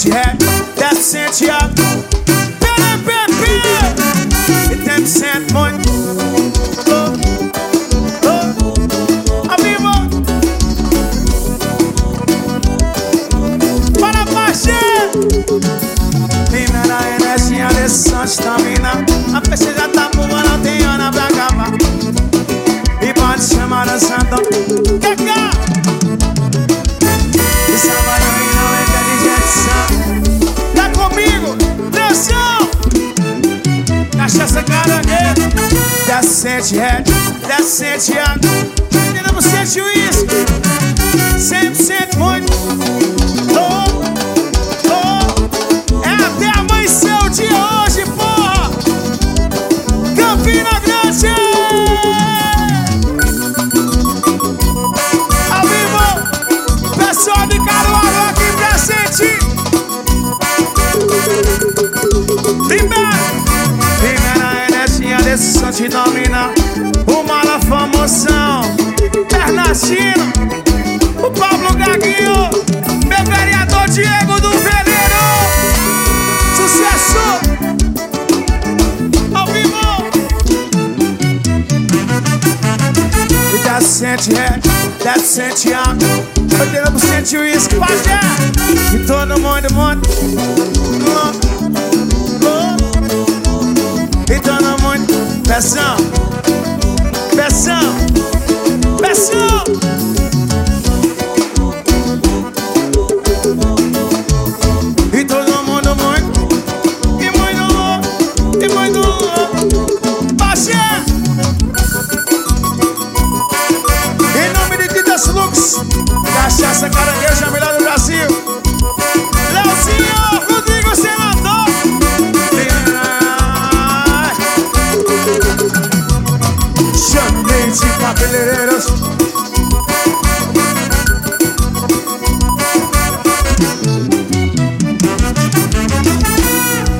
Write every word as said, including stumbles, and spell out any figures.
sente ré, desce, sente a Pera, pera, pera E tem sente muito Oh, oh Ao vivo Para baixar Primeira energia desse som de estamina A peixe já tá boa, não tem hora pra acabar E pode chamar o santo Cacá E sábado e não é inteligente. Tá comigo, pressão Cachaça carangueiro Desce, sente ré, desce, sente água Ainda não sente isso Sempre sente muito Oh, oh É até amanhecer o dia hoje, porra Campina Grande Ao vivo Pessoal de Caruaru aqui presente Libera Primeira energia desse som te domina O mala famosão Bernardino O Pablo Gaguinho Meu vereador Diego do Veneno Sucesso Ao vivo E desce, sente ré, desce, sente água oitenta por cento uísque, pajé E todo mundo, mundo louco E todo mundo, pressão Pressão Pressão E todo mundo muito E muito louco E muito louco Pajé Em nome de Ditas Lux Cachaça caranguejo, a melhor do Brasil Leozinho, Rodrigo Senador Chamei de cabeleireiros